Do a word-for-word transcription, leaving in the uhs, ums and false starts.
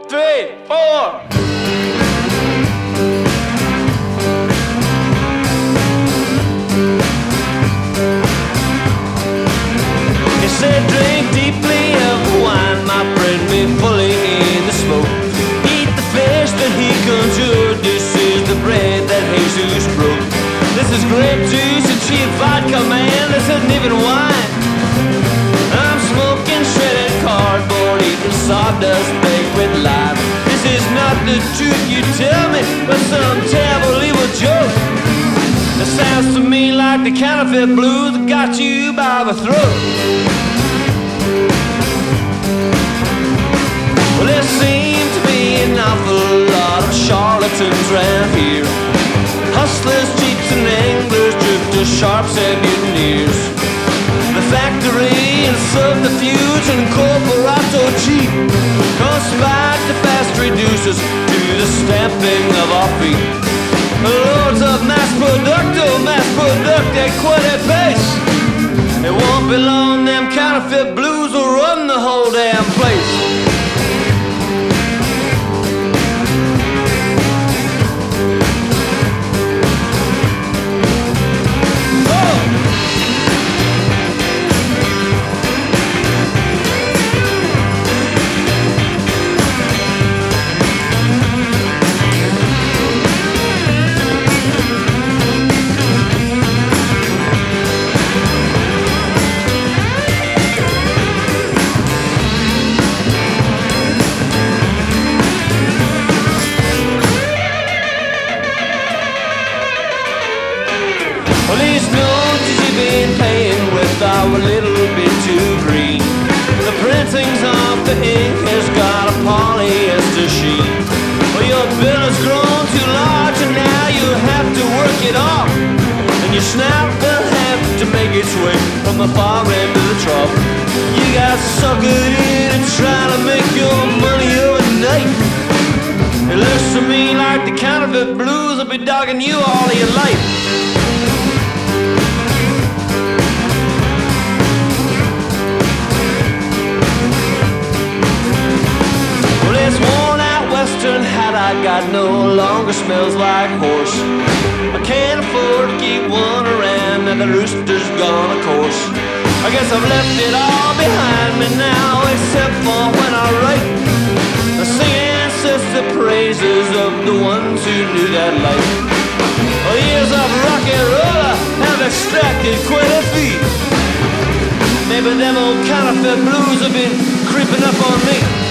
three, four. He said, drink deeply of the wine, my friend, me fully in the smoke. Eat the fish that he conjured, this is the bread that Jesus broke. This is grape juice and cheap vodka, man, this isn't even wine. I'm smoking shredded cardboard, eating sawdust baked with lime. This is not the truth you tell me, but some terrible evil joke. It sounds to me like the counterfeit blues that got you by the throat. Well, there seem to be an awful lot of charlatans around here. Hustlers, cheats and anglers, drifters, sharps and mutineers. The factory and subterfuge and corporato cheap conspire to fast reduce us to the stamping of our feet. The lords of mass producto, mass product at quite pace. It won't be long, them counterfeit blues will run the whole damn place. Well, these notes you've been paying with are a little bit too green. The printing's off, the ink has got a polyester sheen. Well, your bill has grown too large and now you have to work it off. And your snout will have to make its way from the far end of the trough. You gotta suck it in and try to make your money overnight. It looks to me like the counterfeit blues will be dogging you all of your life. This worn out western hat I got no longer smells like horse. I can't afford to keep one around, and the rooster's gone, of course. I guess I've left it all behind me now, except for when I write. I sing ancestor praises of the ones who knew that life. Well, years of rock and roll have extracted quite a feat. Maybe them old counterfeit blues have been creeping up on me.